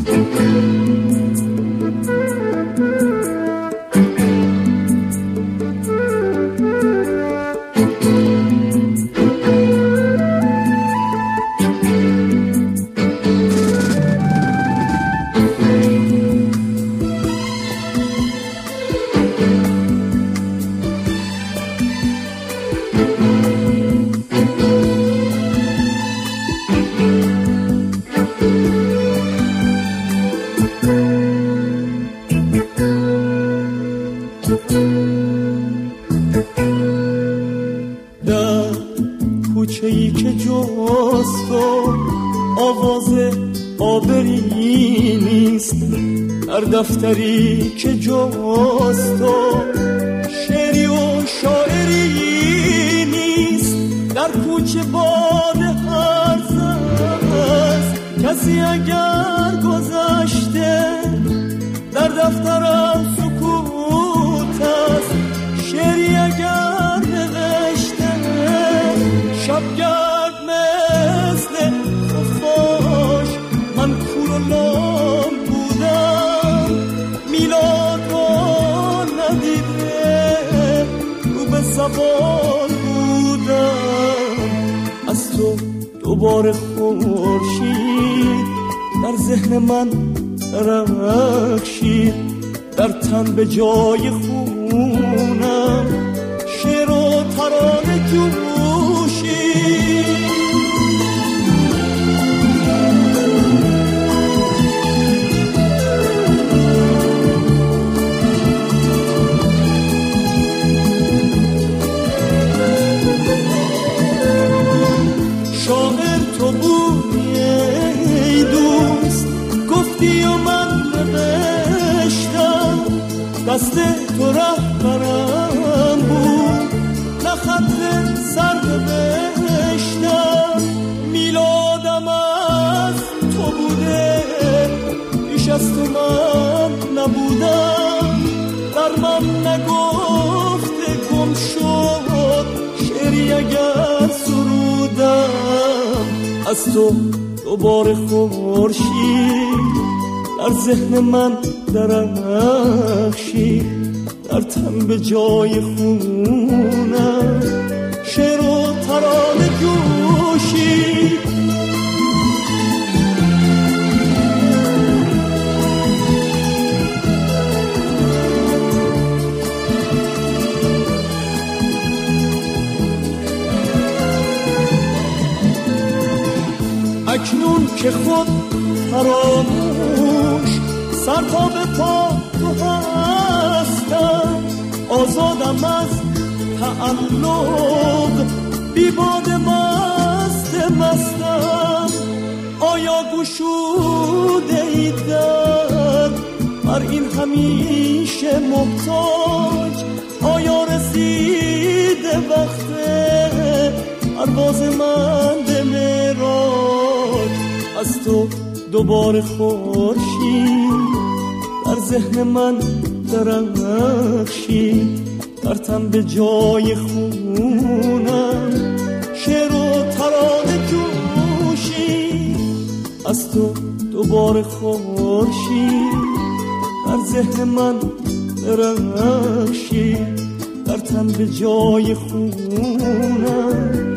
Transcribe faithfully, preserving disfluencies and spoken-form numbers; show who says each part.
Speaker 1: دفتری که جاست و شعری و شاعری نیست، در کوچه باد هرز است کسی اگر گذشته، در دفترم سکوت است شعری اگر نوشته، شبگرد مثل خفاش من کور و لام بودم، میلاد را ندیده رو به زبان بودم، از تو دوباره خورشید در ذهن من رخشید، در تن به جای خونم شعر و ترانه جوشید. شاعر تو بودی ای دوست، گفتی و من نوشتم، دست تو رهبرم بود نه خط سر نوشتم، میلادم از تو بوده پیش از تو من نبودم، در من نگفته گم شد شعری اگر سرودم، از تو دوباره خورشید در ذهن من درخشید، در تن به جای خونم شعر و ترانه جوشید. اکنون که خود فراموش سر تا به پا تو هستم، آزادم از تعلق بی باد مست مستم، آیا گشوده ای در بر این همیشه محتاج، آیا رسیده وقت پرواز من به معراج، از تو دوباره خورشید در ذهن من درخشید، در تن به جای خونم شعر و ترانه جوشید، از تو دوباره خورشید در ذهن من درخشید، در تن به جای خونم